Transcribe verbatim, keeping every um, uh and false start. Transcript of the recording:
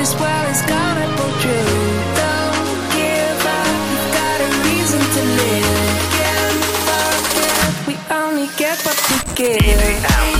this world is gonna pull through. Don't give up, you've got a reason to live. Can't forget, we only get what we give.